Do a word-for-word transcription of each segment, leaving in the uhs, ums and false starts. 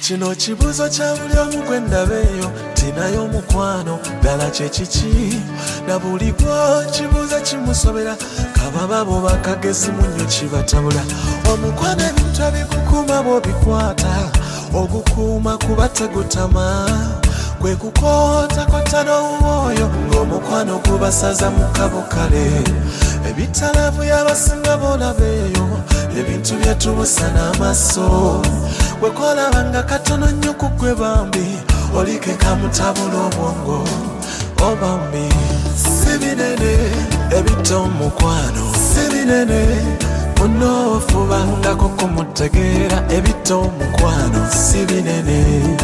kino kibuuzo kya buli omu gwe ndabeeyo tinayo omukwano ddala kye kiki na buli gwo kibuuzo kimusobera kababa bo bakagezi mu nnyo kibatabula omukwano ebintu ebikukuuma bw'obikwata ogukuuma kuba tegutama gwe kukootakota n'omwoyo ng'omukwano gubasaza mu kabo kale ebitalavu y'abasinga bolabeeyo ebintu byetubusa n'amaaso gwe kolabanga katono nnyo ku ggwe bambi olikeka mutabula obwongo obambi si binene ebita omukwano si binene munoofubangako kumutegeera ebita omukwano si binene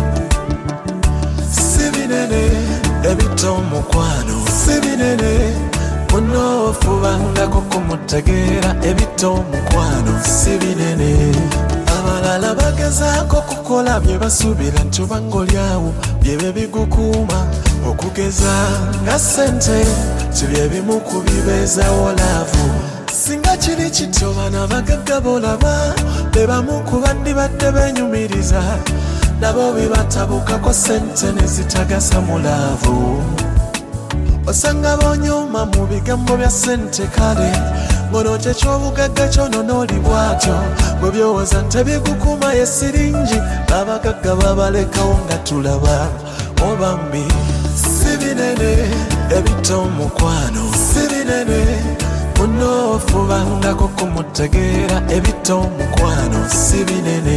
si binene ebita omukwano si binene munoofubangako kumutegeera ebita omukwano si binene abalala bagezaako kukola bye basuubira nti obanga olyawo byebe bigukuuma okugeza nga ssente ti bye bimu ku bibeezawo laavu singa kiri kityo bana bagagga bolaba be bamu ku bandibadde beenyumiriza nabo bibatabukako ssente ne zitagasa mu laavu osanga boonyuma mu bigambo bya ssente kale ngono kyekyobugagga kyono n'oli bwatyo bwe byowoza nti bigukuuma ye siringi abagagga babalekawo nga tulaba obambi si binene ebita omukwano si binene munoofubangako kumutegeera ebita omukwano si binene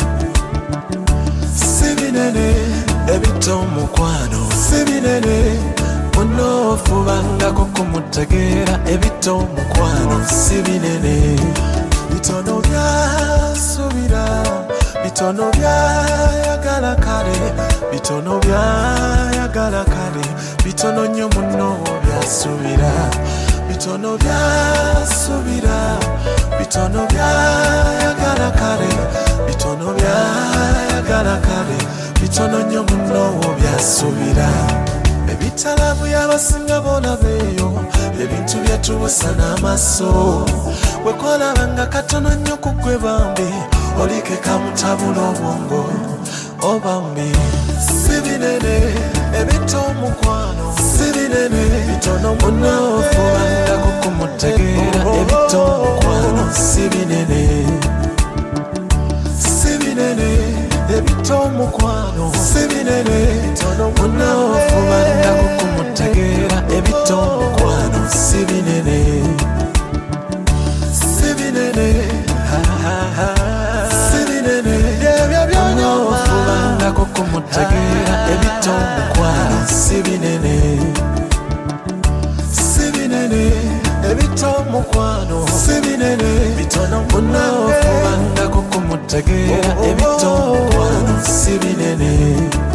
si binene ebita omukwano si binene munoofubangako kumutegeera ebita omukwano si binene bitono byasuubira bitono byayagala kale bitono byayagala kale bitono nnyo muno byasuubira bitono byasuubira bitono byayagala kale bitono byayagala kale bitono nnyo muno byasuubira ebitalavu y'abasinga bolabeeyo ebintu byetubusa n'amaaso bwe kolabanga katono nnyo ku ggwe bambi olikeka mutabula obwongo obambi si binene ebita omukwano si binene bitono munoofubangako kumutegeera ebita omukwano si binene si binene ebita omukwano si binene bitono munoofubangako kumutegeera ebita omukwano si binene si binene si binene ebyo by'onoofubangako kumutegeera ebita omukwano si binene si binene ebita omukwano si binene bitono munoofubangako kumutegeera ebita omukwano si binene